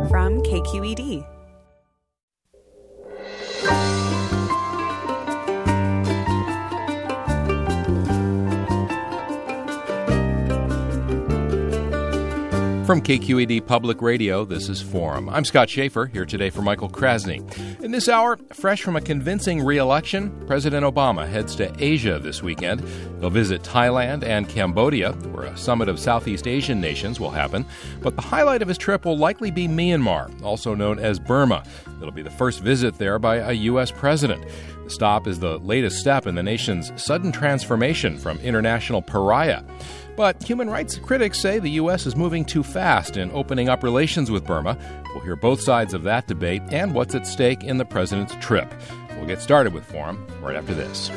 from KQED. From KQED Public Radio, this is Forum. I'm Scott Schaefer, here today for Michael Krasny. In this hour, fresh from a convincing re-election, President Obama heads to Asia this weekend. He'll visit Thailand and Cambodia, where a summit of Southeast Asian nations will happen. But the highlight of his trip will likely be Myanmar, also known as Burma. It'll be the first visit there by a U.S. president. The stop is the latest step in the nation's sudden transformation from international pariah. But human rights critics say the U.S. is moving too fast in opening up relations with Burma. We'll hear both sides of that debate and what's at stake in the president's trip. We'll get started with Forum right after this.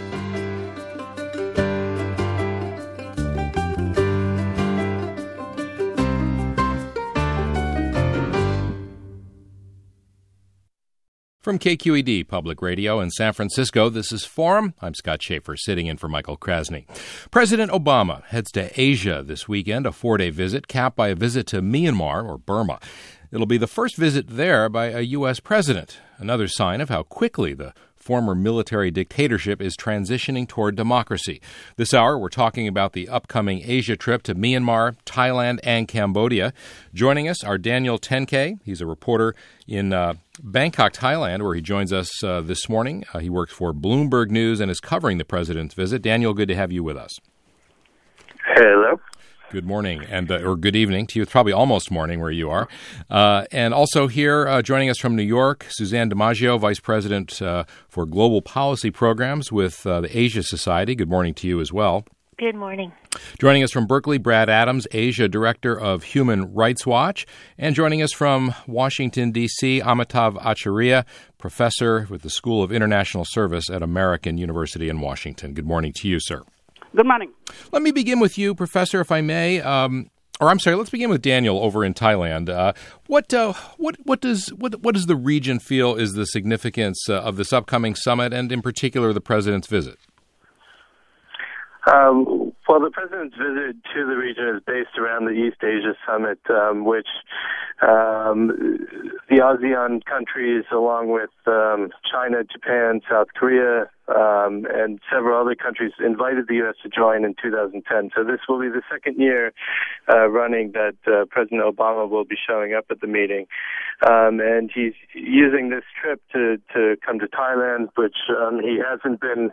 From KQED Public Radio in San Francisco, this is Forum. I'm Scott Schaefer, sitting in for Michael Krasny. President Obama heads to Asia this weekend, a 4-day visit, capped by a visit to Myanmar, or Burma. It'll be the first visit there by a U.S. president, another sign of how quickly the former military dictatorship is transitioning toward democracy. This hour, we're talking about the upcoming Asia trip to Myanmar, Thailand, and Cambodia. Joining us are Daniel Tenke. He's a reporter in Bangkok, Thailand, where he joins us this morning. He works for Bloomberg News and is covering the president's visit. Daniel, good to have you with us. Hello. Good morning, or good evening to you. It's probably almost morning where you are. And also here, joining us from New York, Suzanne DiMaggio, Vice President for Global Policy Programs with the Asia Society. Good morning to you as well. Good morning. Joining us from Berkeley, Brad Adams, Asia Director of Human Rights Watch. And joining us from Washington, D.C., Amitav Acharya, Professor with the School of International Service at American University in Washington. Good morning to you, sir. Good morning. Let me begin with you, Professor, if I may. Let's begin with Daniel over in Thailand. What does the region feel is the significance of this upcoming summit, and in particular the president's visit? Well, the president's visit to the region is based around the East Asia Summit, which the ASEAN countries, along with China, Japan, South Korea, and several other countries, invited the U.S. to join in 2010. So this will be the second year running that President Obama will be showing up at the meeting. And he's using this trip to come to Thailand, which he hasn't been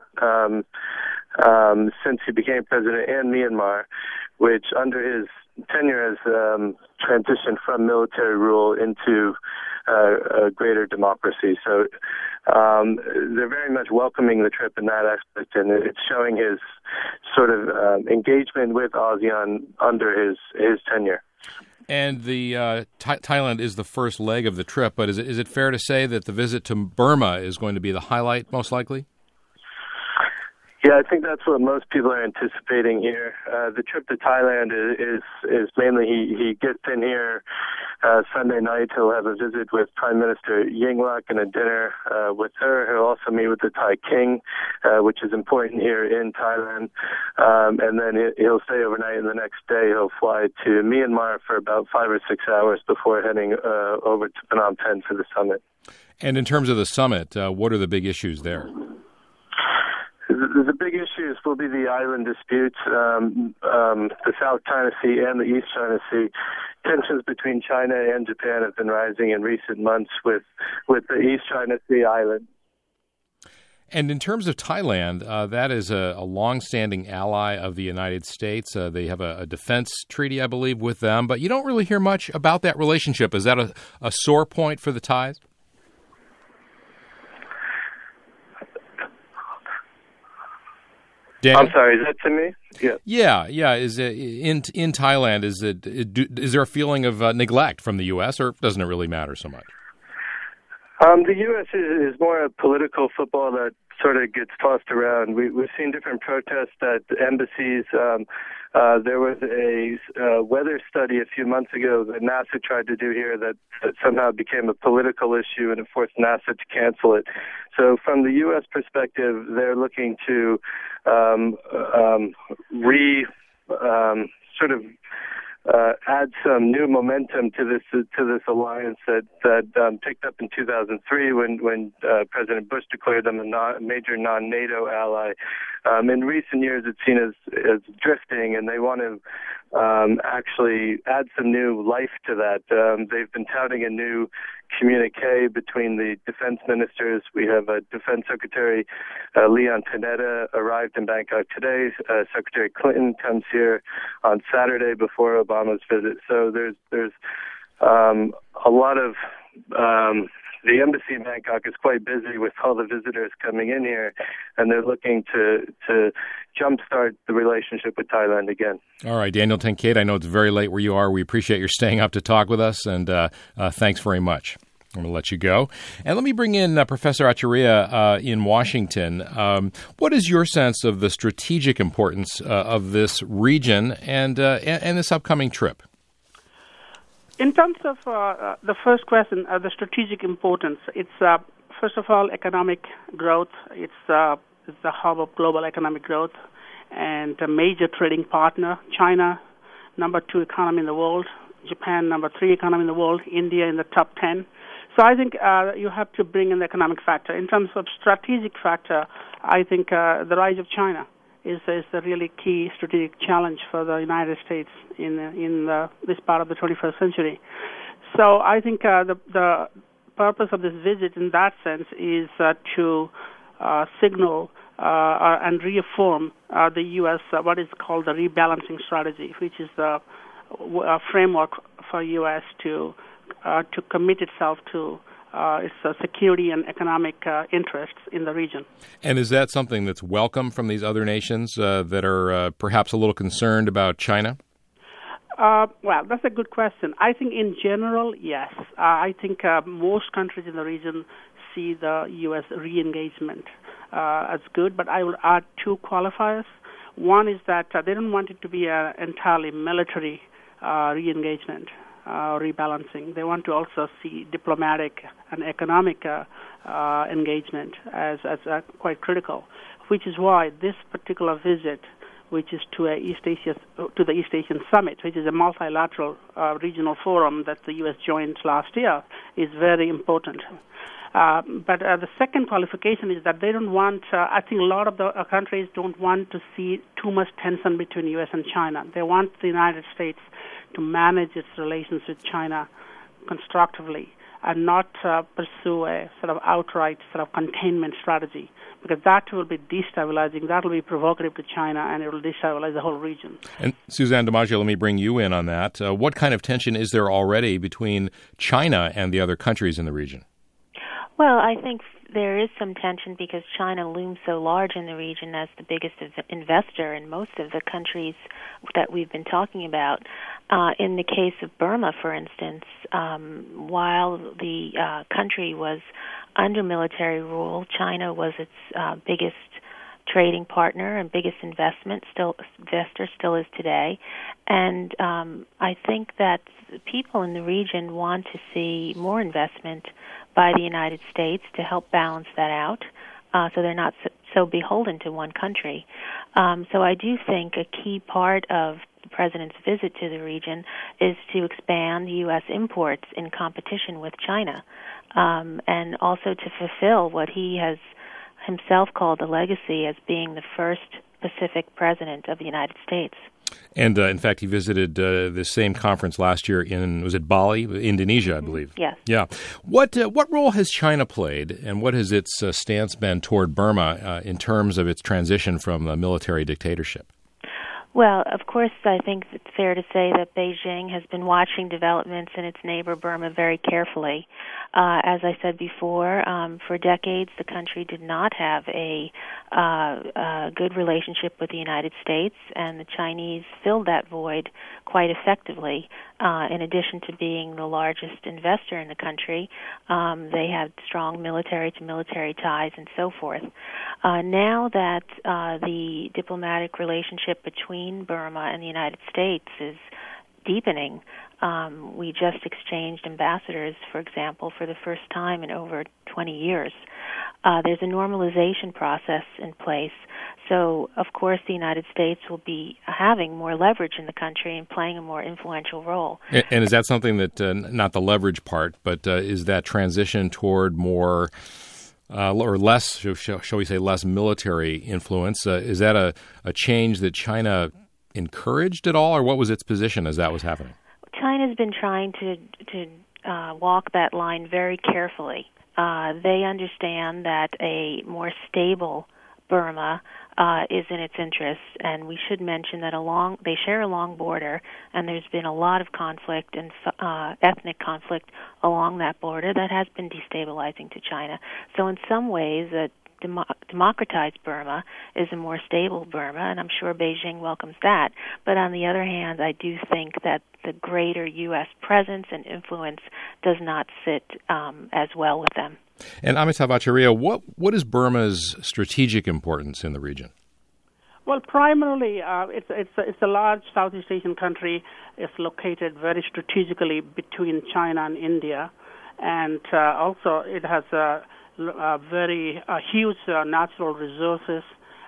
since he became president, and Myanmar, which under his tenure has transitioned from military rule into a greater democracy. So they're very much welcoming the trip in that aspect, and it's showing his sort of engagement with ASEAN under his tenure. And the Thailand is the first leg of the trip, but is it fair to say that the visit to Burma is going to be the highlight, most likely? Yeah, I think that's what most people are anticipating here. The trip to Thailand is mainly he gets in here Sunday night. He'll have a visit with Prime Minister Yingluck and a dinner with her. He'll also meet with the Thai King, which is important here in Thailand. And then he'll stay overnight, and the next day he'll fly to Myanmar for about 5 or 6 hours before heading over to Phnom Penh for the summit. And in terms of the summit, what are the big issues there? The big issues will be the island disputes, the South China Sea and the East China Sea. Tensions between China and Japan have been rising in recent months with the East China Sea island. And in terms of Thailand, that is a longstanding ally of the United States. They have a defense treaty, I believe, with them, but you don't really hear much about that relationship. Is that a sore point for the Thais? Daniel? I'm sorry, is that to me? Yeah. Is it in Thailand? Is there a feeling of neglect from the U.S., or doesn't it really matter so much? The U.S. is more a political football that sort of gets tossed around. We've seen different protests at embassies. There was a weather study a few months ago that NASA tried to do here that somehow became a political issue, and it forced NASA to cancel it. So from the U.S. perspective, they're looking to add some new momentum to this alliance that picked up in 2003 when President Bush declared them a major non-NATO ally. In recent years, it's seen as drifting, and they want to actually add some new life to that. They've been touting a new communique between the defense ministers. We have Defense Secretary Leon Panetta arrived in Bangkok today. Secretary Clinton comes here on Saturday before Obama's visit. So there's a lot of the embassy in Bangkok is quite busy with all the visitors coming in here, and they're looking to jumpstart the relationship with Thailand again. All right, Daniel Tenkate, I know it's very late where you are. We appreciate your staying up to talk with us, and thanks very much. I'm going to let you go. And let me bring in Professor Acharya in Washington. What is your sense of the strategic importance of this region and this upcoming trip? In terms of the first question, the strategic importance, it's first of all economic growth. It's the hub of global economic growth and a major trading partner. China, number 2 economy in the world. Japan, number 3 economy in the world. India in the top 10. So I think you have to bring in the economic factor. In terms of strategic factor, I think the rise of China is the really key strategic challenge for the United States in this part of the 21st century. So I think the purpose of this visit in that sense is to signal and reaffirm the U.S. What is called the rebalancing strategy, which is the framework for U.S. to commit itself to its security and economic interests in the region. And is that something that's welcome from these other nations that are perhaps a little concerned about China? Well, that's a good question. I think in general, yes. I think most countries in the region see the U.S. re-engagement as good, but I will add 2 qualifiers. One is that they don't want it to be an entirely military re-engagement. Rebalancing. They want to also see diplomatic and economic engagement as quite critical, which is why this particular visit, which is to the East Asian Summit, which is a multilateral regional forum that the U.S. joined last year, is very important. But the second qualification is that they don't want, I think a lot of the countries don't want to see too much tension between U.S. and China. They want the United States to manage its relations with China constructively and not pursue a sort of outright sort of containment strategy, because that will be destabilizing, that will be provocative to China, and it will destabilize the whole region. And Suzanne DiMaggio, let me bring you in on that. What kind of tension is there already between China and the other countries in the region? Well, I think there is some tension because China looms so large in the region as the biggest investor in most of the countries that we've been talking about. In the case of Burma, for instance, while the country was under military rule, China was its biggest trading partner and biggest investor still is today. And I think that people in the region want to see more investment by the United States to help balance that out, so they're not so beholden to one country. So I do think a key part of the President's visit to the region is to expand U.S. imports in competition with China, and also to fulfill what he has himself called the legacy as being the first Pacific president of the United States. And, in fact, he visited this same conference last year was it Bali, Indonesia, I believe? Yes. Yeah. What role has China played, and what has its stance been toward Burma in terms of its transition from a military dictatorship? Well, of course, I think it's fair to say that Beijing has been watching developments in its neighbor Burma very carefully. As I said before, for decades the country did not have a good relationship with the United States, and the Chinese filled that void quite effectively. In addition to being the largest investor in the country, they had strong military-to-military ties and so forth. Now that the diplomatic relationship between Burma and the United States is deepening, we just exchanged ambassadors, for example, for the first time in over 20 years. There's a normalization process in place So, of course, the United States will be having more leverage in the country and playing a more influential role. And is that something that, not the leverage part, but is that transition toward more or less, shall we say, less military influence, is that a change that China encouraged at all, or what was its position as that was happening? China's been trying to walk that line very carefully. They understand that a more stable Burma is in its interests, and we should mention that they share a long border, and there's been a lot of conflict and ethnic conflict along that border that has been destabilizing to China. So in some ways, a democratized Burma is a more stable Burma, and I'm sure Beijing welcomes that. But on the other hand, I do think that the greater U.S. presence and influence does not sit as well with them. And Amitav Acharya, what is Burma's strategic importance in the region? Well, primarily, it's a large Southeast Asian country. It's located very strategically between China and India, and also it has very huge natural resources.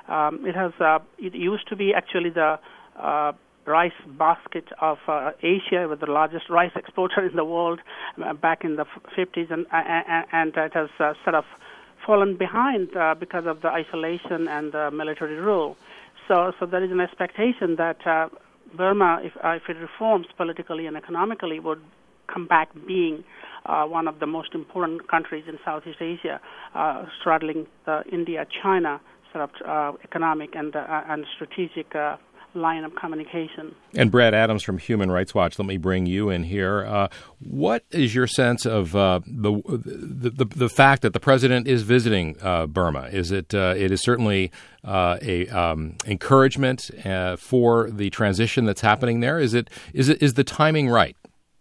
It used to be actually the rice basket of Asia, with the largest rice exporter in the world back in the 50s, and it has sort of fallen behind because of the isolation and the military rule. So there is an expectation that Burma, if it reforms politically and economically, would come back being one of the most important countries in Southeast Asia, straddling the India-China sort of economic and strategic line of communication. And Brad Adams from Human Rights Watch, let me bring you in here. What is your sense of the fact that the president is visiting Burma? Is it is certainly a encouragement for the transition that's happening there? Is the timing right?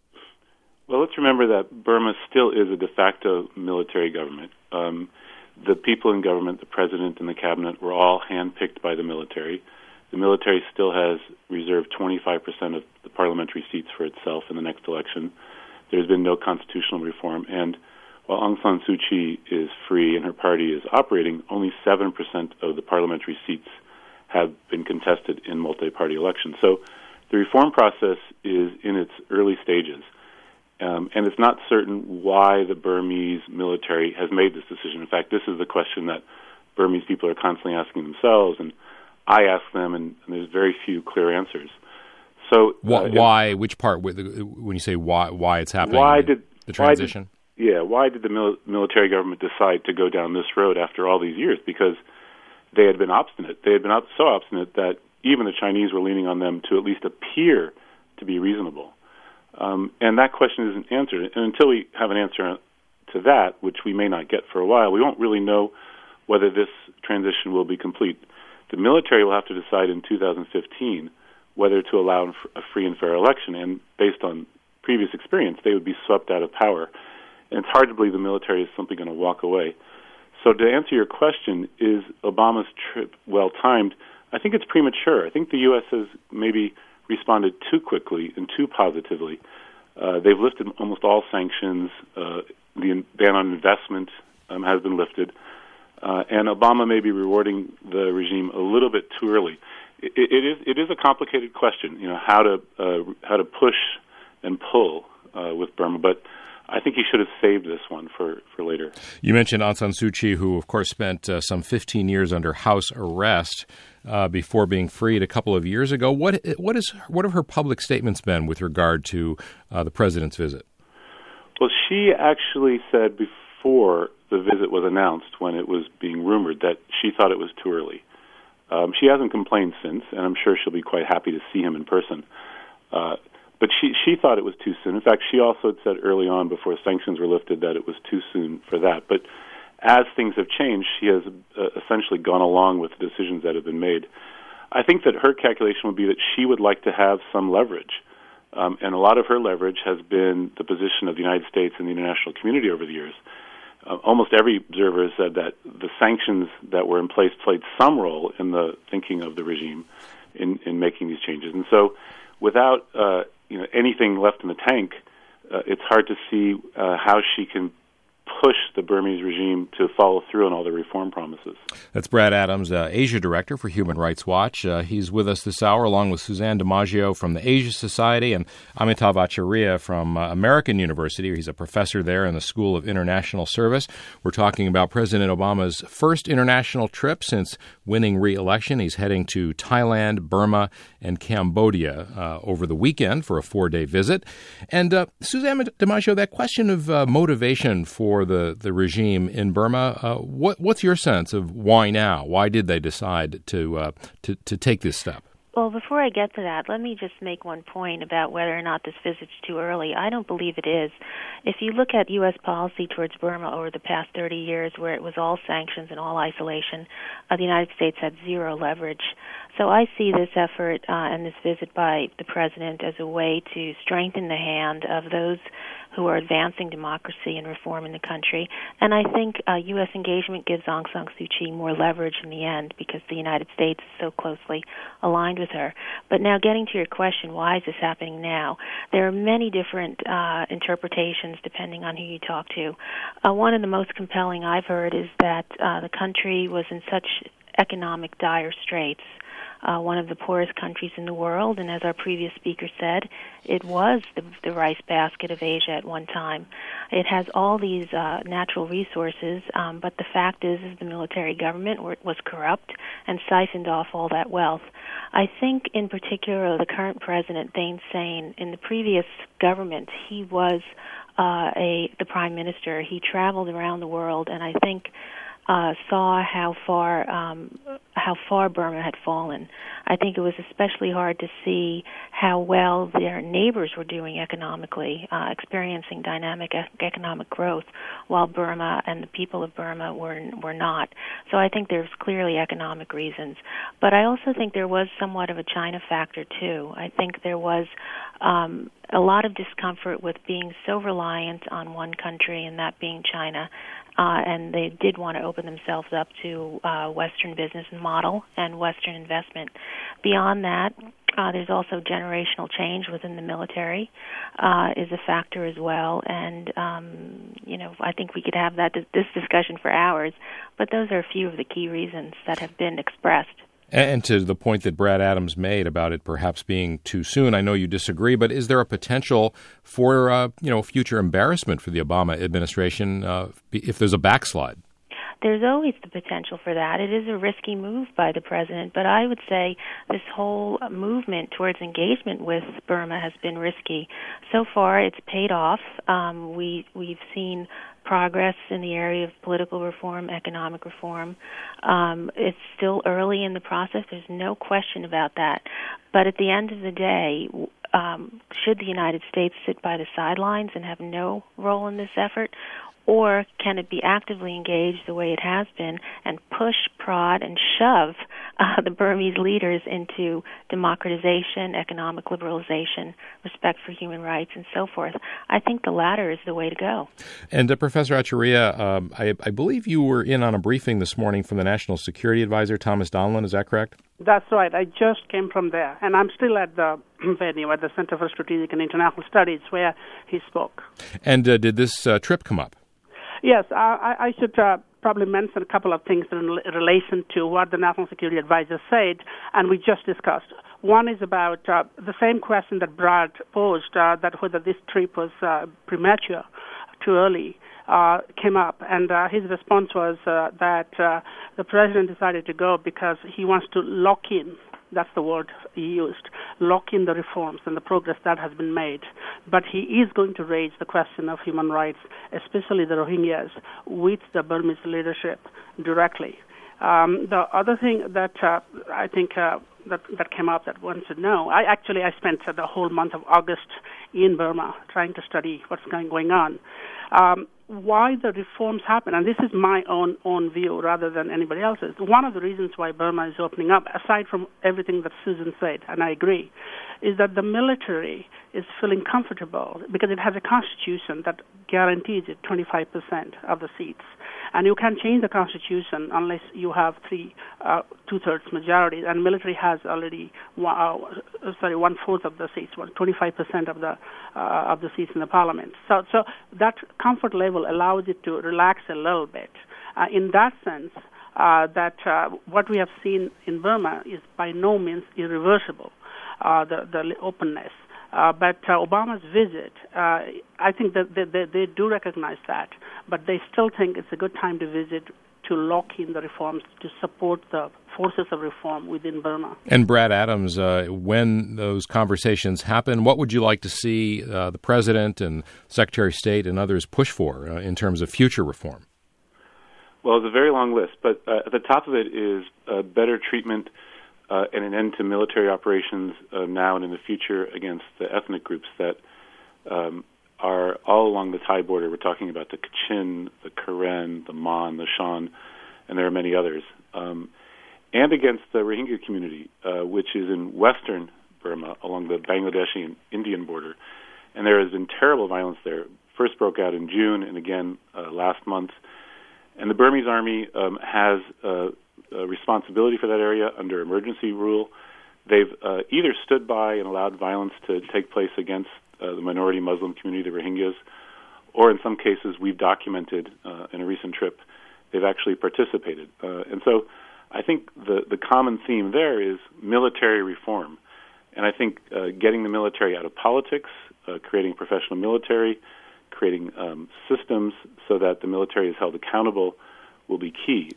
Well, let's remember that Burma still is a de facto military government. The people in government, the president and the cabinet, were all handpicked by the military. The military still has reserved 25% of the parliamentary seats for itself in the next election. There's been no constitutional reform, and while Aung San Suu Kyi is free and her party is operating, only 7% of the parliamentary seats have been contested in multi-party elections. So the reform process is in its early stages. And it's not certain why the Burmese military has made this decision. In fact, this is the question that Burmese people are constantly asking themselves, and I ask them, and there's very few clear answers. So why? Which part? When you say why it's happening? The transition? Why did the military government decide to go down this road after all these years? Because they had been obstinate. They had been so obstinate that even the Chinese were leaning on them to at least appear to be reasonable. And that question isn't answered. And until we have an answer to that, which we may not get for a while, we won't really know whether this transition will be complete. The military will have to decide in 2015 whether to allow a free and fair election. And based on previous experience, they would be swept out of power. And it's hard to believe the military is simply going to walk away. So to answer your question, is Obama's trip well-timed? I think it's premature. I think the U.S. has maybe responded too quickly and too positively. They've lifted almost all sanctions. The ban on investment has been lifted. And Obama may be rewarding the regime a little bit too early. It is a complicated question, how to push and pull with Burma, but I think he should have saved this one for later. You mentioned Aung San Suu Kyi, who, of course, spent some 15 years under house arrest before being freed a couple of years ago. What have her public statements been with regard to the president's visit? Well, she actually said before the visit was announced, when it was being rumored, that she thought it was too early. She hasn't complained since, and I'm sure she'll be quite happy to see him in person. But she thought it was too soon. In fact, she also had said early on, before sanctions were lifted, that it was too soon for that. But as things have changed, she has essentially gone along with the decisions that have been made. I think that her calculation would be that she would like to have some leverage. And a lot of her leverage has been the position of the United States and the international community over the years. Almost every observer has said that the sanctions that were in place played some role in the thinking of the regime in making these changes. And so without anything left in the tank, it's hard to see how she can push the Burmese regime to follow through on all the reform promises. That's Brad Adams, Asia Director for Human Rights Watch. He's with us this hour, along with Suzanne DiMaggio from the Asia Society and Amitav Acharya from American University. He's a professor there in the School of International Service. We're talking about President Obama's first international trip since winning re-election. He's heading to Thailand, Burma, and Cambodia over the weekend for a 4-day visit. And Suzanne DiMaggio, that question of motivation for the regime in Burma, what's your sense of why now? Why did they decide to take this step? Well, before I get to that, let me just make one point about whether or not this visit's too early. I don't believe it is. If you look at U.S. policy towards Burma over the past 30 years, where it was all sanctions and all isolation, the United States had zero leverage. So I see this effort and this visit by the president as a way to strengthen the hand of those who are advancing democracy and reform in the country. And I think U.S. engagement gives Aung San Suu Kyi more leverage in the end because the United States is so closely aligned with her. But now getting to your question, why is this happening now? There are many different interpretations depending on who you talk to. One of the most compelling I've heard is that the country was in such economic dire straits, one of the poorest countries in the world, and as our previous speaker said, it was the rice basket of Asia at one time. It has all these natural resources, but the fact is the military government was corrupt and siphoned off all that wealth. I think in particular the current president, Thein Sein, in the previous government, he was the prime minister. He traveled around the world, and I think saw how far Burma had fallen. I think it was especially hard to see how well their neighbors were doing economically, experiencing dynamic economic growth, while Burma and the people of Burma were not. So I think there's clearly economic reasons. But I also think there was somewhat of a China factor, too. I think there was a lot of discomfort with being so reliant on one country, and that being China. And they did want to open themselves up to Western business model and Western investment. Beyond that, there's also generational change within the military is a factor as well. And, I think we could have this discussion for hours, but those are a few of the key reasons that have been expressed. And to the point that Brad Adams made about it perhaps being too soon, I know you disagree, but is there a potential for, future embarrassment for the Obama administration if there's a backslide? There's always the potential for that. It is a risky move by the president, but I would say this whole movement towards engagement with Burma has been risky. So far, it's paid off. We've seen progress in the area of political reform, economic reform. It's still early in the process. There's no question about that. But at the end of the day, should the United States sit by the sidelines and have no role in this effort? Or can it be actively engaged the way it has been and push, prod, and shove the Burmese leaders into democratization, economic liberalization, respect for human rights, and so forth? I think the latter is the way to go. And Professor Acharya, I believe you were in on a briefing this morning from the National Security Advisor, Thomas Donilon. Is that correct? That's right. I just came from there, and I'm still at the venue at the Center for Strategic and International Studies where he spoke. And did this trip come up? Yes, I should probably mention a couple of things in relation to what the National Security Advisor said, and we just discussed. One is about the same question that Brad posed, that whether this trip was premature, too early, came up, and his response was that the president decided to go because he wants to lock in. That's the word he used, lock in the reforms and the progress that has been made. But he is going to raise the question of human rights, especially the Rohingyas, with the Burmese leadership directly. The other thing that I think that came up that one should know, I spent the whole month of August in Burma trying to study what's going on. Why the reforms happen, and this is my own view rather than anybody else's. One of the reasons why Burma is opening up, aside from everything that Susan said, and I agree, is that the military is feeling comfortable because it has a constitution that guarantees it 25% of the seats. And you can't change the constitution unless you have two-thirds majority. And military has already 1/4 of the seats, 25% of the seats in the parliament. So that comfort level level allows it to relax a little bit. In that sense, what we have seen in Burma is by no means irreversible, the openness. But Obama's visit, I think that they do recognize that, but they still think it's a good time to visit to lock in the reforms, to support the forces of reform within Burma. And Brad Adams, when those conversations happen, what would you like to see the President and Secretary of State and others push for in terms of future reform? Well, it's a very long list, but at the top of it is better treatment and an end to military operations now and in the future against the ethnic groups that are all along the Thai border. We're talking about the Kachin, the Karen, the Mon, the Shan, and there are many others. And against the Rohingya community, which is in western Burma along the Bangladeshi and Indian border. And there has been terrible violence there. First broke out in June and again last month. And the Burmese army has a responsibility for that area under emergency rule. They've either stood by and allowed violence to take place against the minority Muslim community, the Rohingyas, or in some cases we've documented in a recent trip, they've actually participated. And so I think the common theme there is military reform. And I think getting the military out of politics, creating professional military, creating systems so that the military is held accountable will be key.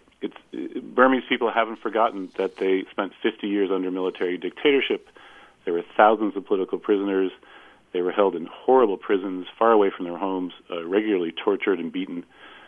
Burmese people haven't forgotten that they spent 50 years under military dictatorship. There were thousands of political prisoners. They were held in horrible prisons, far away from their homes, regularly tortured and beaten.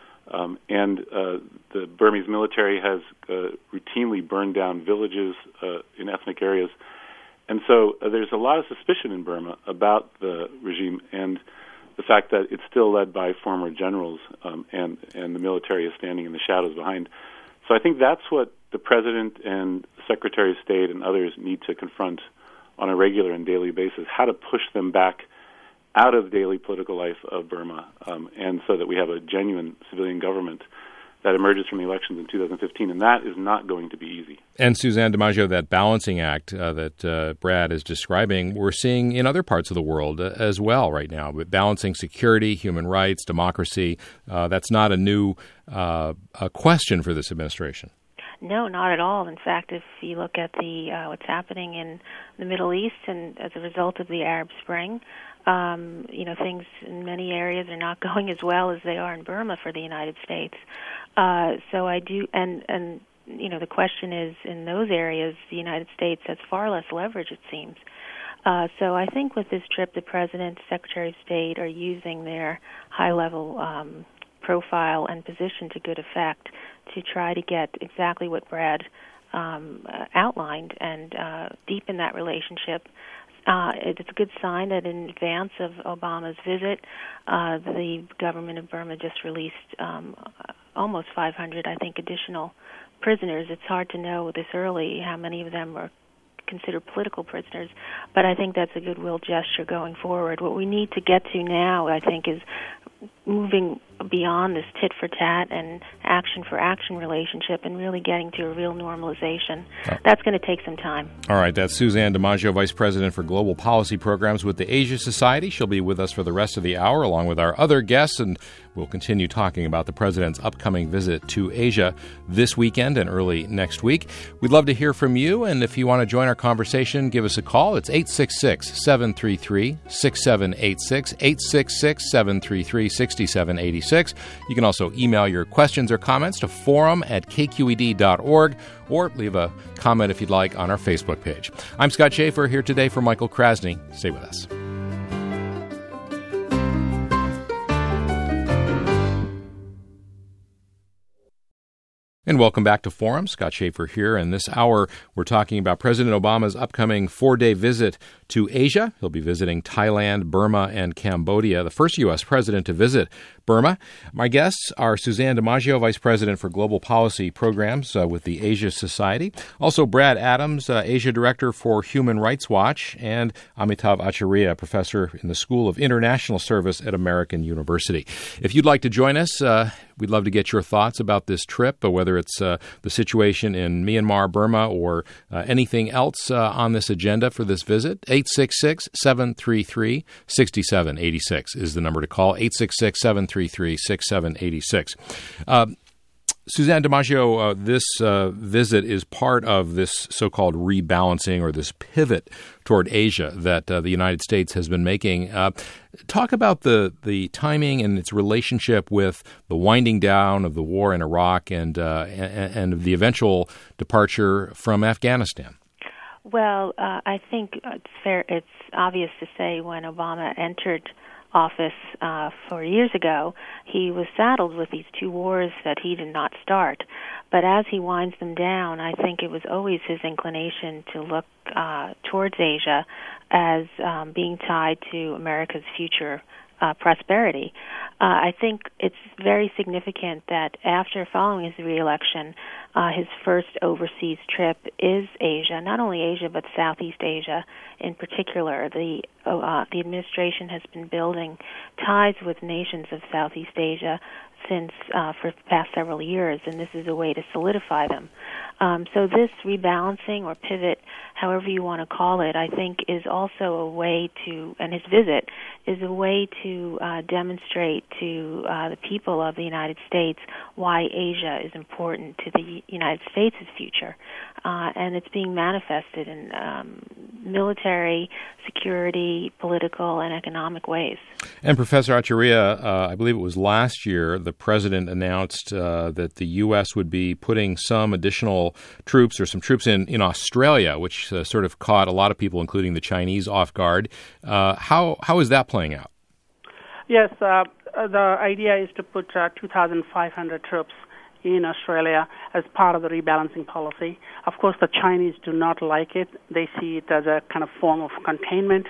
And the Burmese military has routinely burned down villages in ethnic areas. And so there's a lot of suspicion in Burma about the regime and the fact that it's still led by former generals and the military is standing in the shadows behind. So I think that's what the President and Secretary of State and others need to confront on a regular and daily basis, how to push them back out of daily political life of Burma, and so that we have a genuine civilian government that emerges from the elections in 2015, and that is not going to be easy. And Suzanne DiMaggio, that balancing act that Brad is describing, we're seeing in other parts of the world as well right now, with balancing security, human rights, democracy. That's not a new question for this administration. No, not at all. In fact, if you look at what's happening in the Middle East and as a result of the Arab Spring, things in many areas are not going as well as they are in Burma for the United States. So I do, and the question is, in those areas, the United States has far less leverage, it seems. So I think with this trip, the President, Secretary of State are using their high-level profile and position to good effect to try to get exactly what Brad outlined and deepen that relationship. It's a good sign that in advance of Obama's visit, the government of Burma just released almost 500, I think, additional prisoners. It's hard to know this early how many of them are considered political prisoners, but I think that's a goodwill gesture going forward. What we need to get to now, I think, is moving beyond this tit-for-tat and action-for-action relationship and really getting to a real normalization. That's going to take some time. All right, that's Suzanne DiMaggio, Vice President for Global Policy Programs with the Asia Society. She'll be with us for the rest of the hour, along with our other guests, and we'll continue talking about the President's upcoming visit to Asia this weekend and early next week. We'd love to hear from you, and if you want to join our conversation, give us a call. It's 866-733-6786, 866-733-6786. You can also email your questions or comments to forum@kqed.org or leave a comment if you'd like on our Facebook page. I'm Scott Schaefer here today for Michael Krasny. Stay with us. And welcome back to Forum. Scott Schaefer here. And this hour, we're talking about President Obama's upcoming 4-day visit to Asia. He'll be visiting Thailand, Burma, and Cambodia, the first U.S. president to visit Burma. My guests are Suzanne DiMaggio, Vice President for Global Policy Programs with the Asia Society. Also, Brad Adams, Asia Director for Human Rights Watch, and Amitav Acharya, Professor in the School of International Service at American University. If you'd like to join us, We'd love to get your thoughts about this trip, whether it's the situation in Myanmar, Burma, or anything else on this agenda for this visit. 866-733-6786 is the number to call, 866-733-6786. Suzanne DiMaggio, this visit is part of this so-called rebalancing or this pivot toward Asia that the United States has been making. Talk about the timing and its relationship with the winding down of the war in Iraq and the eventual departure from Afghanistan. Well, I think it's obvious to say when Obama entered office 4 years ago, he was saddled with these two wars that he did not start. But as he winds them down, I think it was always his inclination to look towards Asia as being tied to America's future prosperity. I think it's very significant that after following his reelection, his first overseas trip is Asia, not only Asia, but Southeast Asia in particular. The administration has been building ties with nations of Southeast Asia since for the past several years, and this is a way to solidify them. So this rebalancing or pivot, however you want to call it, I think is also a way to, and his visit is a way to demonstrate to the people of the United States why Asia is important to the United States' future. And it's being manifested in military, security, political, and economic ways. And Professor Acharya, I believe it was last year, the president announced that the U.S. would be putting some additional troops or some troops in Australia, which sort of caught a lot of people, including the Chinese, off guard. How is that playing out? Yes, the idea is to put 2,500 troops in Australia as part of the rebalancing policy. Of course, the Chinese do not like it. They see it as a kind of form of containment,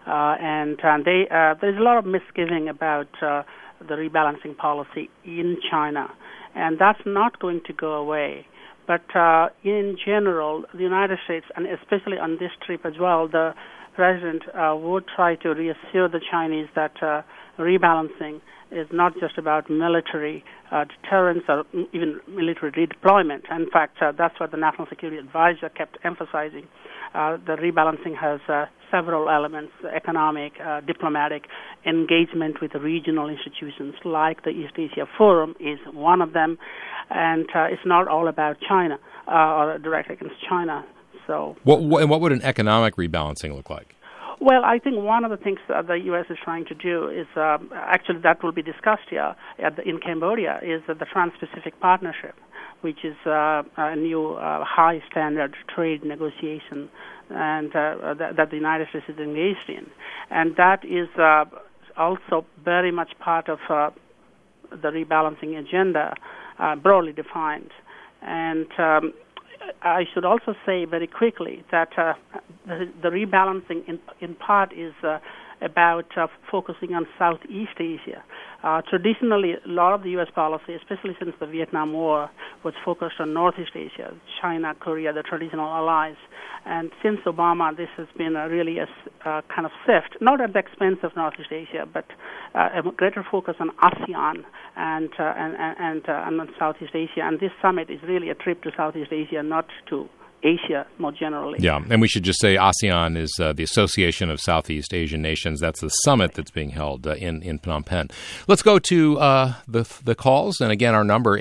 and there's a lot of misgiving about the rebalancing policy in China, and that's not going to go away. But in general, the United States, and especially on this trip as well, the president would try to reassure the Chinese that rebalancing is not just about military deterrence or even military redeployment. In fact, that's what the National Security Advisor kept emphasizing. The rebalancing has several elements: economic, diplomatic, engagement with the regional institutions like the East Asia Forum is one of them, and it's not all about China or direct against China. So, what would an economic rebalancing look like? Well, I think one of the things that the U.S. is trying to do is, actually that will be discussed here in Cambodia, is the Trans-Pacific Partnership, which is a new high-standard trade negotiation and that the United States is engaged in. And that is also very much part of the rebalancing agenda, broadly defined. And I should also say very quickly that the rebalancing in part is about focusing on Southeast Asia. Traditionally, a lot of the U.S. policy, especially since the Vietnam War, was focused on Northeast Asia, China, Korea, the traditional allies. And since Obama, this has been really a kind of shift, not at the expense of Northeast Asia, but a greater focus on ASEAN and on Southeast Asia. And this summit is really a trip to Southeast Asia, not to Asia more generally. Yeah, and we should just say ASEAN is the Association of Southeast Asian Nations. That's the summit that's being held in Phnom Penh. Let's go to the calls. And again, our number,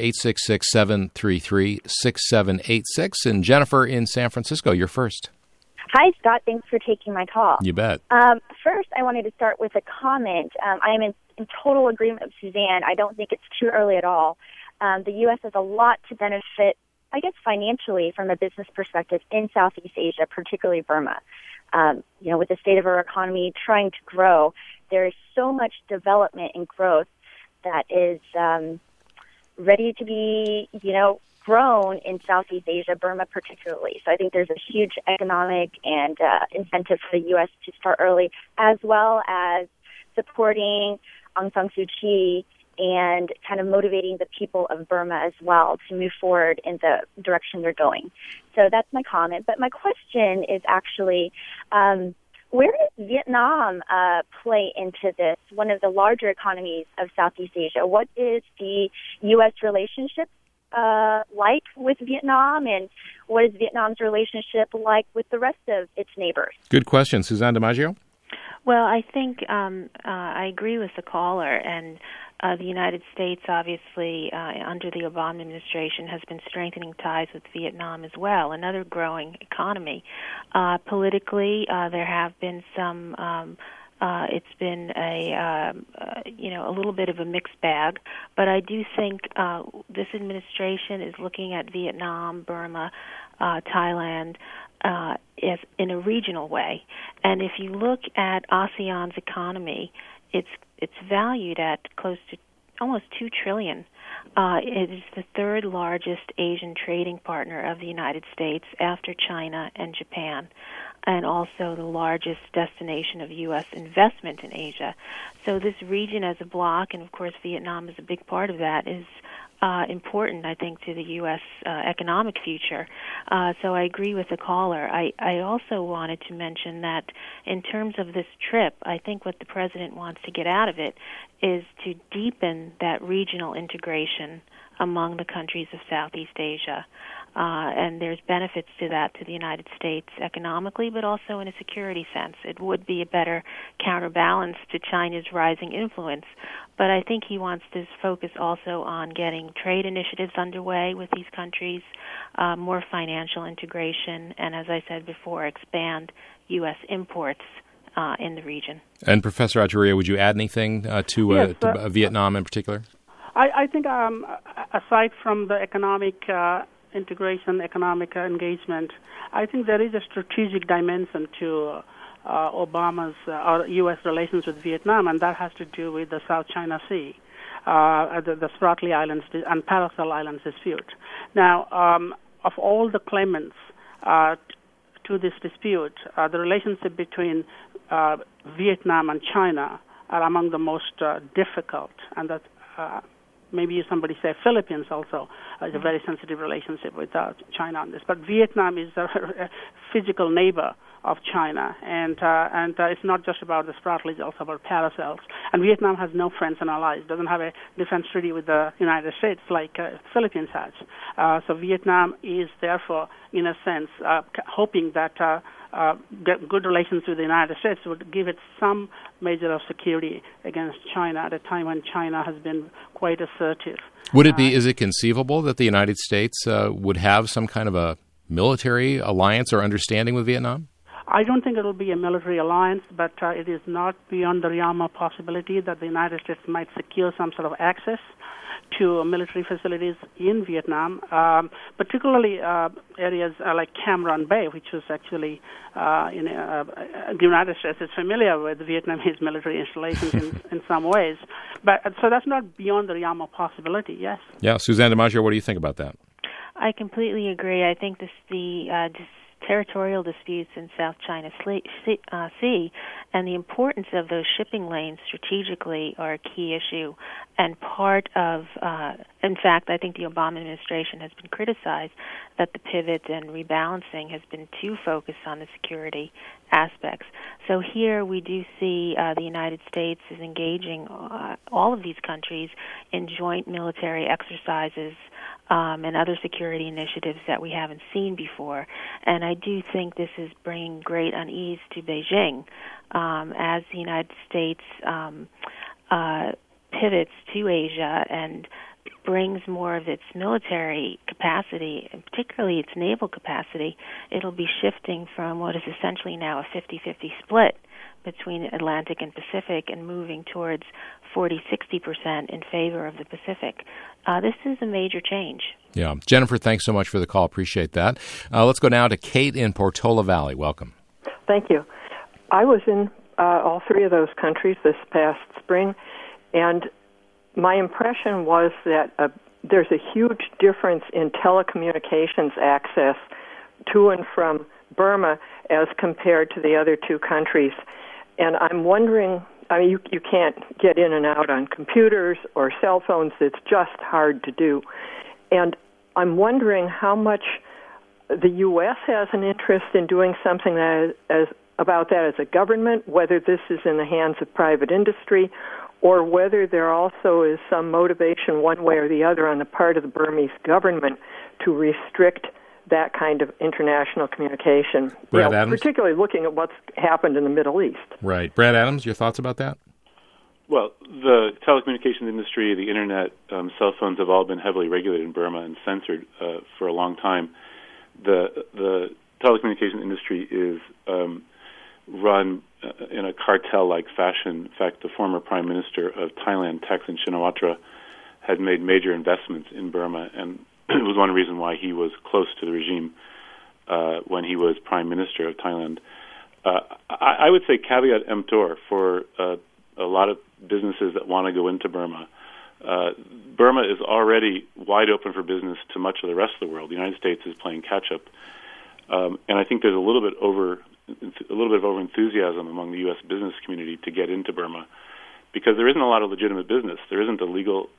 866-733-6786. And Jennifer in San Francisco, you're first. Hi, Scott. Thanks for taking my call. You bet. First, I wanted to start with a comment. I am in total agreement with Suzanne. I don't think it's too early at all. The U.S. has a lot to benefit, I guess, financially from a business perspective in Southeast Asia, particularly Burma. With the state of our economy trying to grow, there is so much development and growth that is ready to be, grown in Southeast Asia, Burma particularly. So I think there's a huge economic and incentive for the U.S. to start early, as well as supporting Aung San Suu Kyi and kind of motivating the people of Burma as well to move forward in the direction they're going. So that's my comment. But my question is actually, Where does Vietnam play into this, one of the larger economies of Southeast Asia? What is the U.S. relationship like with Vietnam, and what is Vietnam's relationship like with the rest of its neighbors? Good question. Suzanne DiMaggio? Well, I think I agree with the caller, and the United States, obviously, under the Obama administration, has been strengthening ties with Vietnam as well, another growing economy. Politically, there have been some. It's been a little bit of a mixed bag, but I do think this administration is looking at Vietnam, Burma, Thailand, as in a regional way. And if you look at ASEAN's economy, it's valued at close to almost $2 trillion. It is the third largest Asian trading partner of the United States after China and Japan, and also the largest destination of U.S. investment in Asia. So this region as a bloc, and of course Vietnam is a big part of that, is important, I think, to the U.S. Economic future. So I agree with the caller. I also wanted to mention that in terms of this trip, I think what the president wants to get out of it is to deepen that regional integration among the countries of Southeast Asia. And there's benefits to that to the United States economically, but also in a security sense. It would be a better counterbalance to China's rising influence. But I think he wants to focus also on getting trade initiatives underway with these countries, more financial integration, and as I said before, expand U.S. imports in the region. And Professor Acharia, would you add anything to Vietnam in particular? I think aside from the economic integration, economic engagement, I think there is a strategic dimension to Obama's or U.S. relations with Vietnam, and that has to do with the South China Sea, the Spratly Islands and Paracel Islands dispute. Now, of all the claimants to this dispute, the relationship between Vietnam and China are among the most difficult, and that maybe somebody say Philippines also is a very sensitive relationship with China on this. But Vietnam is a physical neighbor of China, and it's not just about the Spratlys, it's also about Paracels. And Vietnam has no friends and allies, doesn't have a defense treaty with the United States like Philippines has. So Vietnam is therefore, in a sense, hoping that good relations with the United States would give it some measure of security against China at a time when China has been quite assertive. Would it be, is it conceivable that the United States would have some kind of a military alliance or understanding with Vietnam? I don't think it will be a military alliance, but it is not beyond the realm of possibility that the United States might secure some sort of access to military facilities in Vietnam, particularly areas like Cam Ranh Bay, which was actually the United States is familiar with Vietnamese military installations in some ways. But so that's not beyond the realm of possibility, yes. Yeah, Suzanne DiMaggio, what do you think about that? I completely agree. I think the territorial disputes in South China Sea and the importance of those shipping lanes strategically are a key issue. And part of, in fact, I think the Obama administration has been criticized that the pivot and rebalancing has been too focused on the security aspects. So here we do see the United States is engaging all of these countries in joint military exercises and other security initiatives that we haven't seen before. And I do think this is bringing great unease to Beijing as the United States pivots to Asia and brings more of its military capacity, and particularly its naval capacity. It'll be shifting from what is essentially now a 50-50 split between Atlantic and Pacific and moving towards 40-60% in favor of the Pacific. This is a major change. Yeah. Jennifer, thanks so much for the call. Appreciate that. Let's go now to Kate in Portola Valley. Welcome. Thank you. I was in all three of those countries this past spring, and my impression was that there's a huge difference in telecommunications access to and from Burma as compared to the other two countries. And I'm wondering, I mean, you can't get in and out on computers or cell phones. It's just hard to do. And I'm wondering how much the U.S. has an interest in doing something that about that as a government, whether this is in the hands of private industry, or whether there also is some motivation one way or the other on the part of the Burmese government to restrict that kind of international communication, Brad Adams? Particularly looking at what's happened in the Middle East. Right. Brad Adams, your thoughts about that? Well, the telecommunications industry, the Internet, cell phones have all been heavily regulated in Burma and censored for a long time. The telecommunications industry is run in a cartel-like fashion. In fact, the former Prime Minister of Thailand, Thaksin Shinawatra, had made major investments in Burma, and it was one reason why he was close to the regime when he was Prime Minister of Thailand. I would say caveat emptor for a lot of businesses that want to go into Burma. Burma is already wide open for business to much of the rest of the world. The United States is playing catch-up, and I think there's a little bit of over-enthusiasm among the U.S. business community to get into Burma because there isn't a lot of legitimate business. There isn't a legal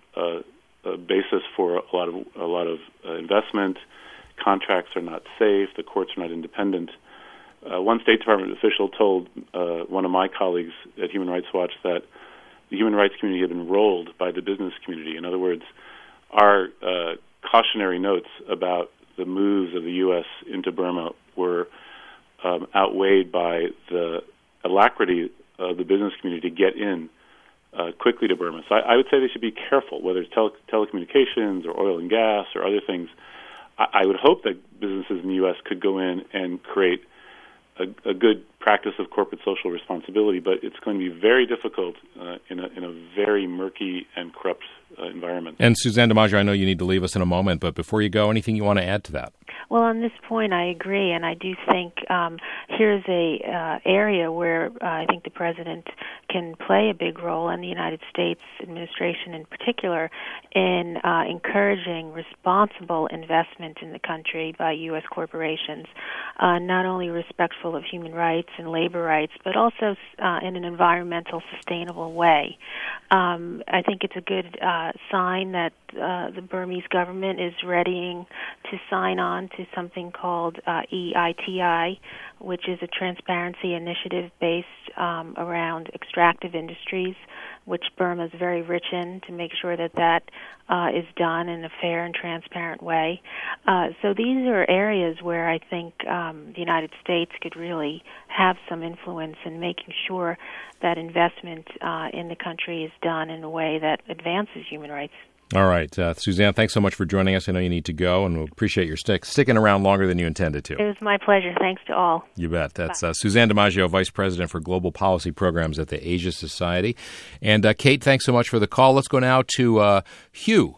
basis for a lot of investment. Contracts are not safe. The courts are not independent. One State Department official told one of my colleagues at Human Rights Watch that the human rights community had been rolled by the business community. In other words, our cautionary notes about the moves of the U.S. into Burma were outweighed by the alacrity of the business community to get in quickly to Burma. So I would say they should be careful, whether it's telecommunications or oil and gas or other things. I would hope that businesses in the U.S. could go in and create a good practice of corporate social responsibility, but it's going to be very difficult in a very murky and corrupt environment. And Suzanne DiMaggio, I know you need to leave us in a moment, but before you go, anything you want to add to that? Well, on this point, I agree, and I do think here's a area where I think the president can play a big role, and the United States administration in particular, in encouraging responsible investment in the country by U.S. corporations, not only respectful of human rights and labor rights, but also in an environmental, sustainable way. I think it's a good sign that the Burmese government is readying to sign on to something called EITI, which is a transparency initiative based around extractive industries, which Burma is very rich in, to make sure that that is done in a fair and transparent way. So these are areas where I think the United States could really have some influence in making sure that investment in the country is done in a way that advances human rights. All right. Suzanne, thanks so much for joining us. I know you need to go, and we'll appreciate your sticking around longer than you intended to. It was my pleasure. Thanks to all. You bet. That's Suzanne DiMaggio, Vice President for Global Policy Programs at the Asia Society. And Kate, thanks so much for the call. Let's go now to Hugh.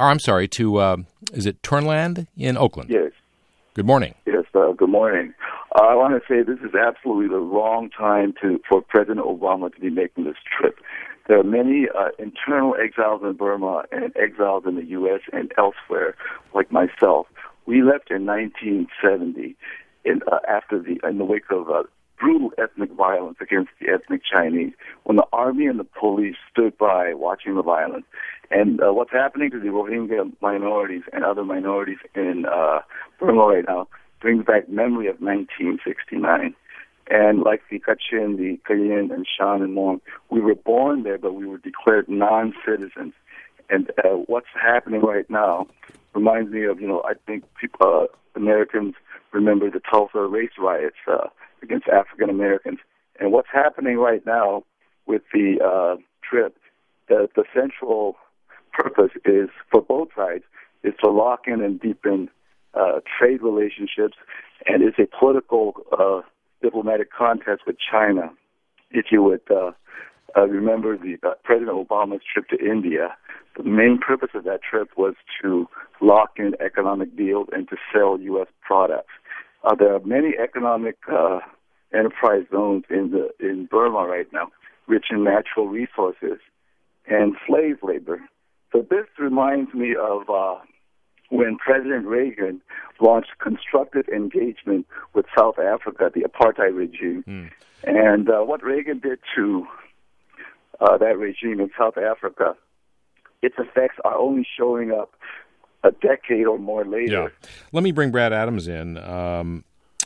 Is it Turnland in Oakland? Yes. Good morning. Yes, good morning. I want to say this is absolutely the wrong time for President Obama to be making this trip. There are many internal exiles in Burma and exiles in the U.S. and elsewhere, like myself. We left in 1970 in the wake of brutal ethnic violence against the ethnic Chinese, when the army and the police stood by watching the violence. And what's happening to the Rohingya minorities and other minorities in Burma right now brings back memory of 1969. And like the Kachin, the Kayin, and Shan and Hmong, we were born there, but we were declared non-citizens. And what's happening right now reminds me of, I think Americans remember the Tulsa race riots against African Americans. And what's happening right now with the trip, the central purpose is, for both sides, is to lock in and deepen trade relationships, and it's a political diplomatic contest with China. If you would remember President Obama's trip to India, the main purpose of that trip was to lock in economic deals and to sell U.S. products. There are many economic enterprise zones in Burma right now, rich in natural resources and slave labor. So this reminds me of when President Reagan launched constructive engagement with South Africa, the apartheid regime. And what Reagan did to that regime in South Africa, its effects are only showing up a decade or more later. Yeah. Let me bring Brad Adams in.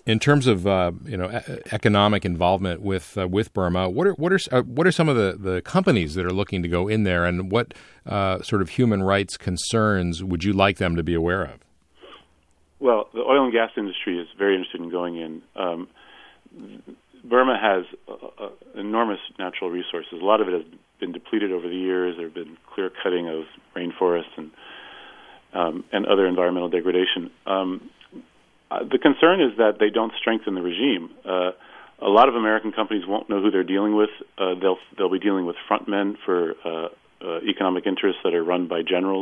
In terms of economic involvement with Burma, what are some of the companies that are looking to go in there, and what sort of human rights concerns would you like them to be aware of? Well, the oil and gas industry is very interested in going in. Burma has enormous natural resources. A lot of it has been depleted over the years. There have been clear cutting of rainforests and other environmental degradation. The concern is that they don't strengthen the regime. A lot of American companies won't know who they're dealing with. They'll be dealing with frontmen for economic interests that are run by generals.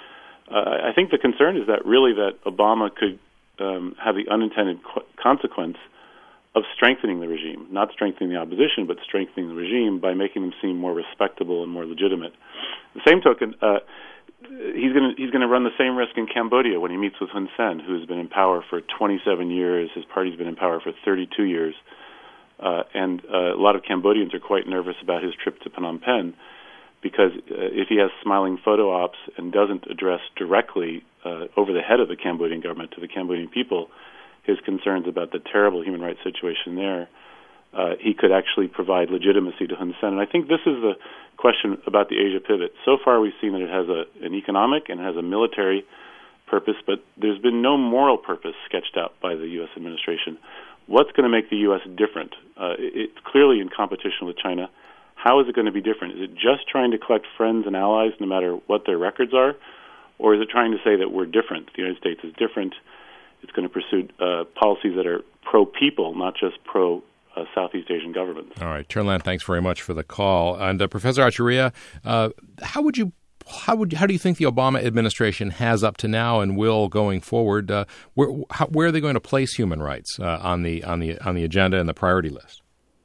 I think the concern is that really that Obama could have the unintended consequence of strengthening the regime, not strengthening the opposition, but strengthening the regime by making them seem more respectable and more legitimate. The same token, he's going to run the same risk in Cambodia when he meets with Hun Sen, who has been in power for 27 years. His party's been in power for 32 years. And a lot of Cambodians are quite nervous about his trip to Phnom Penh because if he has smiling photo ops and doesn't address directly over the head of the Cambodian government to the Cambodian people his concerns about the terrible human rights situation there, he could actually provide legitimacy to Hun Sen. And I think this is the question about the Asia pivot. So far we've seen that it has an economic and has a military purpose, but there's been no moral purpose sketched out by the U.S. administration. What's going to make the U.S. different? It's clearly in competition with China. How is it going to be different? Is it just trying to collect friends and allies no matter what their records are? Or is it trying to say that we're different? The United States is different. It's going to pursue policies that are pro-people, not just pro-Southeast Asian governments. All right. Terlan, thanks very much for the call. And Professor Acharya, how do you think the Obama administration has up to now and will going forward? Where are they going to place human rights on the agenda and the priority list?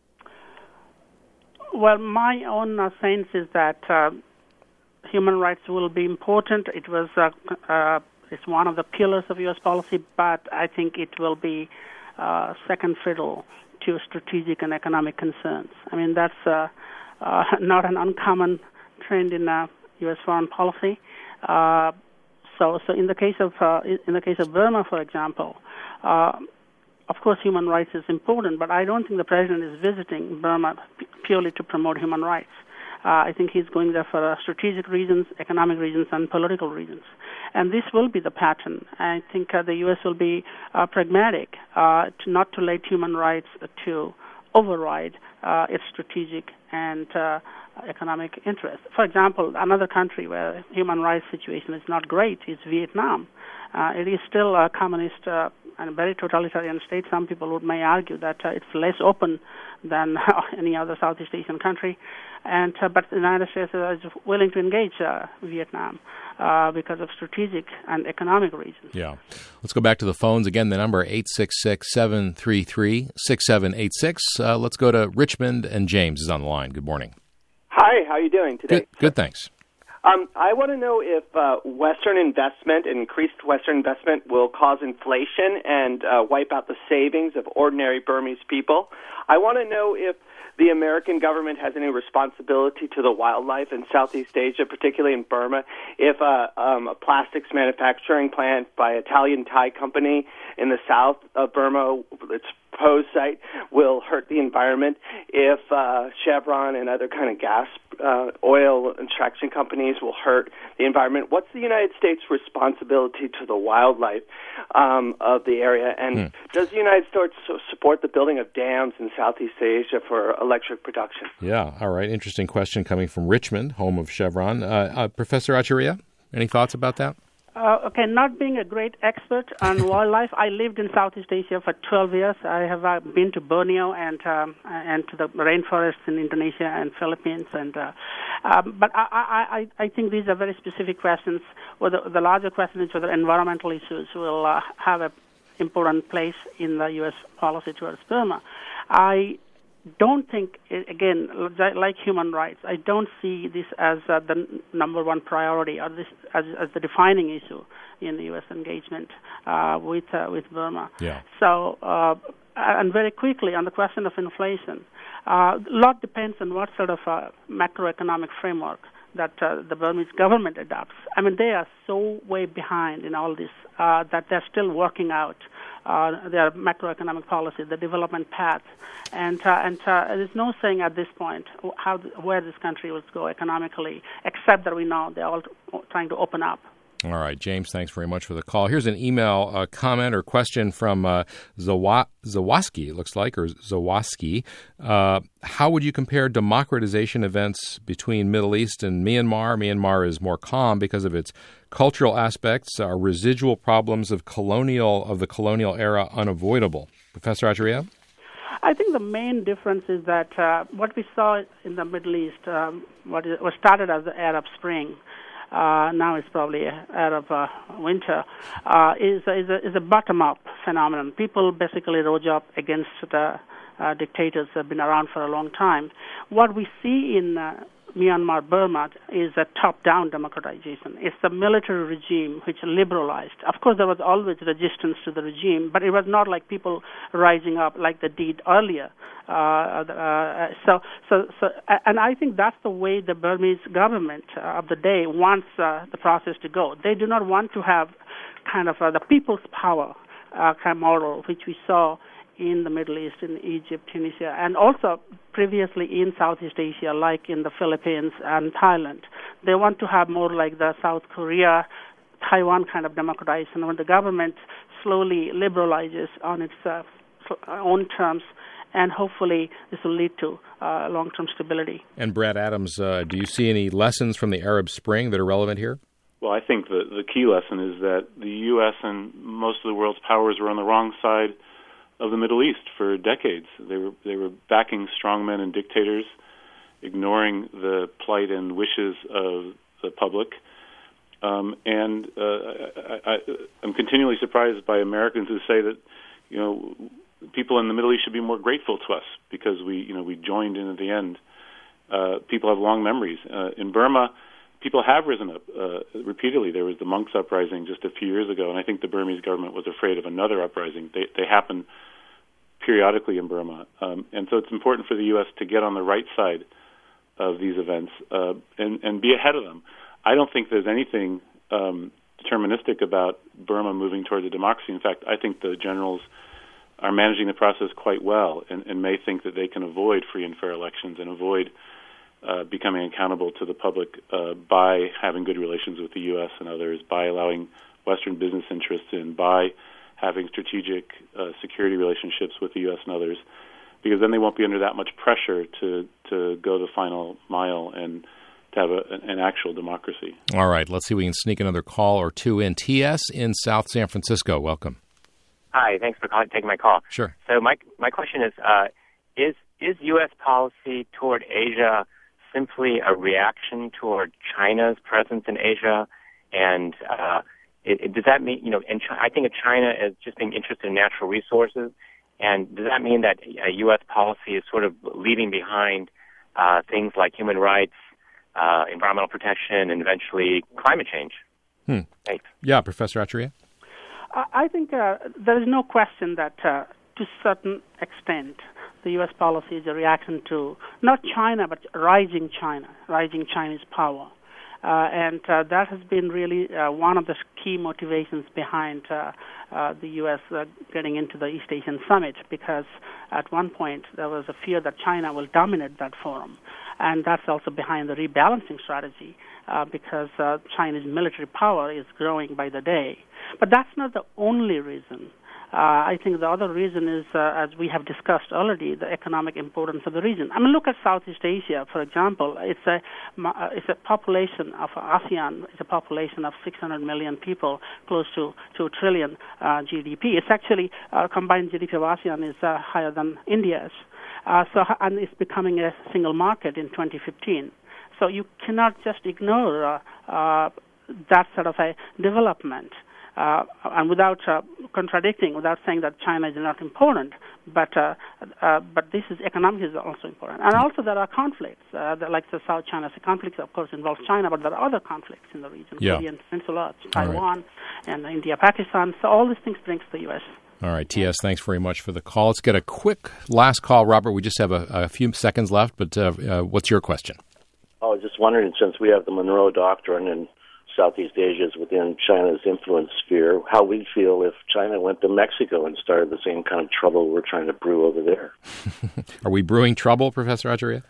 Well, my own sense is that human rights will be important. It's one of the pillars of U.S. policy, but I think it will be second fiddle to strategic and economic concerns. I mean, that's not an uncommon trend in U.S. foreign policy. So in the case of Burma, for example, of course, human rights is important, but I don't think the president is visiting Burma purely to promote human rights. I think he's going there for strategic reasons, economic reasons, and political reasons. And this will be the pattern. I think the U.S. will be pragmatic, not to let human rights to override its strategic and economic interests. For example, another country where human rights situation is not great is Vietnam. It is still a communist and a very totalitarian state. Some people may argue that it's less open than any other Southeast Asian country, but the United States is willing to engage Vietnam because of strategic and economic reasons. Yeah. Let's go back to the phones. Again, the number 866-733-6786. Let's go to Richmond, and James is on the line. Good morning. Hi, how are you doing today? Good, thanks. I want to know if Western investment, increased Western investment, will cause inflation and wipe out the savings of ordinary Burmese people. I want to know if the American government has any responsibility to the wildlife in Southeast Asia, particularly in Burma. If a plastics manufacturing plant by an Italian Thai company in the south of Burma, its proposed site, will hurt the environment. If Chevron and other kind of gas, oil extraction companies will hurt the environment. What's the United States' responsibility to the wildlife of the area? And does the United States support the building of dams in Southeast Asia for electric production? Yeah, all right. Interesting question coming from Richmond, home of Chevron. Professor Acharya, any thoughts about that? Okay, not being a great expert on wildlife, I lived in Southeast Asia for 12 years. I have been to Borneo and to the rainforests in Indonesia and Philippines. But I think these are very specific questions. Well, the larger question is whether environmental issues will have an important place in the U.S. policy towards Burma. I don't think, again, like human rights, I don't see this as the number one priority or this as the defining issue in the U.S. engagement with Burma. Yeah. So, and very quickly on the question of inflation, a lot depends on what sort of macroeconomic framework that the Burmese government adopts. I mean, they are so way behind in all this that they're still working out their macroeconomic policy, the development path, and there's no saying at this point where this country will go economically, except that we know they're all trying to open up. All right, James, thanks very much for the call. Here's an email comment or question from Zawaski, it looks like, or Zawaski. How would you compare democratization events between Middle East and Myanmar? Myanmar is more calm because of its cultural aspects. Are residual problems of the colonial era unavoidable? Professor Acharya? I think the main difference is that what we saw in the Middle East, what started as the Arab Spring, now it's probably Arab winter, is a bottom-up phenomenon. People basically rose up against the dictators that have been around for a long time. What we see in Myanmar, Burma, is a top-down democratization. It's the military regime which liberalized. Of course, there was always resistance to the regime, but it was not like people rising up like they did earlier. And I think that's the way the Burmese government of the day wants the process to go. They do not want to have kind of the people's power kind of model, which we saw in the Middle East, in Egypt, Tunisia, and also previously in Southeast Asia, like in the Philippines and Thailand. They want to have more like the South Korea, Taiwan kind of democratization, when the government slowly liberalizes on its own terms, and hopefully this will lead to long-term stability. And Brad Adams, do you see any lessons from the Arab Spring that are relevant here? Well, I think the key lesson is that the U.S. and most of the world's powers were on the wrong side of the Middle East for decades. They were backing strongmen and dictators, ignoring the plight and wishes of the public. I'm continually surprised by Americans who say that, people in the Middle East should be more grateful to us because we joined in at the end. People have long memories. In Burma, people have risen up repeatedly. There was the monks' uprising just a few years ago, and I think the Burmese government was afraid of another uprising. They happen periodically in Burma. And so it's important for the U.S. to get on the right side of these events and be ahead of them. I don't think there's anything deterministic about Burma moving towards a democracy. In fact, I think the generals are managing the process quite well and may think that they can avoid free and fair elections and avoid becoming accountable to the public by having good relations with the U.S. and others, by allowing Western business interests in, by having strategic security relationships with the U.S. and others, because then they won't be under that much pressure to go the final mile and to have an actual democracy. All right, let's see if we can sneak another call or two in. T.S. in South San Francisco, welcome. Hi, thanks for taking my call. Sure. So my question is U.S. policy toward Asia simply a reaction toward China's presence in Asia? And does that mean, I think of China as just being interested in natural resources, and does that mean that U.S. policy is sort of leaving behind things like human rights, environmental protection, and eventually climate change? Thanks. Yeah, Professor Acharya? I think there is no question that to a certain extent the U.S. policy is a reaction to not China, but rising Chinese power. And that has been really one of the key motivations behind the U.S. Getting into the East Asian Summit, because at one point there was a fear that China will dominate that forum. And that's also behind the rebalancing strategy, because China's military power is growing by the day. But that's not the only reason. I think the other reason is, as we have discussed already, the economic importance of the region. I mean, look at Southeast Asia, for example. It's a population of ASEAN. It's a population of 600 million people, close to 2 trillion GDP. It's actually combined GDP of ASEAN is higher than India's. And it's becoming a single market in 2015. So you cannot just ignore that sort of a development. And without contradicting, without saying that China is not important, but this is economic is also important. And also there are conflicts, like the South China Sea conflict, of course, involves China, but there are other conflicts in the region, Korean Peninsula, Taiwan, and India, Pakistan. So all these things brings the U.S. All right, T.S., thanks very much for the call. Let's get a quick last call, Robert. We just have a few seconds left, but what's your question? I was just wondering, since we have the Monroe Doctrine and Southeast Asia is within China's influence sphere, how we'd feel if China went to Mexico and started the same kind of trouble we're trying to brew over there. Are we brewing trouble, Professor Acharia?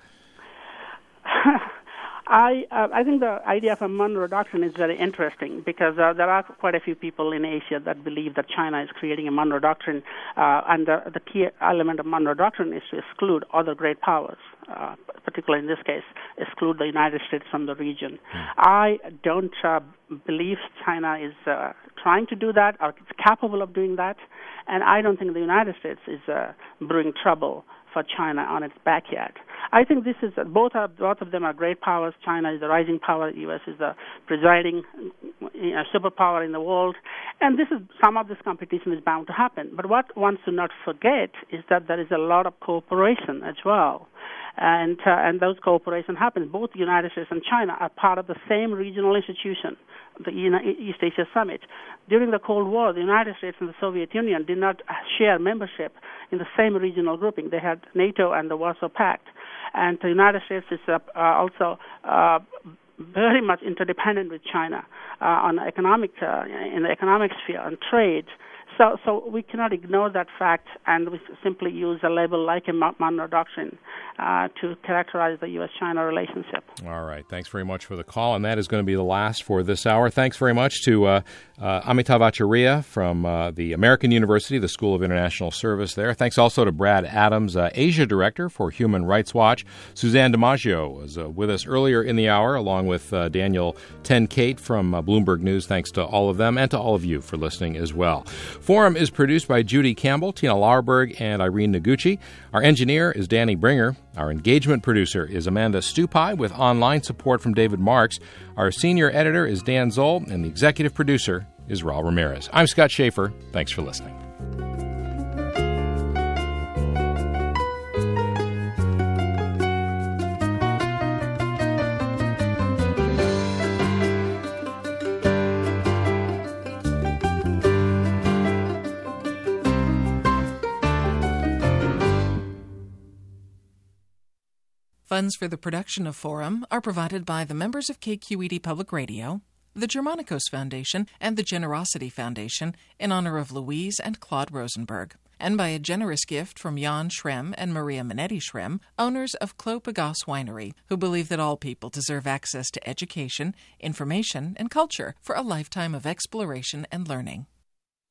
I think the idea of a Monroe Doctrine is very interesting because there are quite a few people in Asia that believe that China is creating a Monroe Doctrine, and the key element of Monroe Doctrine is to exclude other great powers, particularly in this case, exclude the United States from the region. I don't believe China is trying to do that or is capable of doing that, and I don't think the United States is brewing trouble for China on its backyard. I think this is both of them are great powers. China is the rising power. The U.S. is the presiding superpower in the world, and some of this competition is bound to happen. But what one should not forget is that there is a lot of cooperation as well, and those cooperation happens. Both the United States and China are part of the same regional institution, the East Asia Summit. During the Cold War, the United States and the Soviet Union did not share membership in the same regional grouping. They had NATO and the Warsaw Pact. And the United States is also very much interdependent with China on in the economic sphere, on trade. So we cannot ignore that fact, and we simply use a label like a Monroe Doctrine to characterize the U.S.-China relationship. All right. Thanks very much for the call, and that is going to be the last for this hour. Thanks very much to Amitav Acharya from the American University, the School of International Service there. Thanks also to Brad Adams, Asia Director for Human Rights Watch. Suzanne DiMaggio was with us earlier in the hour, along with Daniel Tenkate from Bloomberg News. Thanks to all of them and to all of you for listening as well. Forum is produced by Judy Campbell, Tina Lauerberg, and Irene Noguchi. Our engineer is Danny Bringer. Our engagement producer is Amanda Stupai, with online support from David Marks. Our senior editor is Dan Zoll, and the executive producer is Raul Ramirez. I'm Scott Schaefer. Thanks for listening. Funds for the production of Forum are provided by the members of KQED Public Radio, the Germanicos Foundation, and the Generosity Foundation in honor of Louise and Claude Rosenberg, and by a generous gift from Jan Schrem and Maria Minetti Schrem, owners of Clos Pegase Winery, who believe that all people deserve access to education, information, and culture for a lifetime of exploration and learning.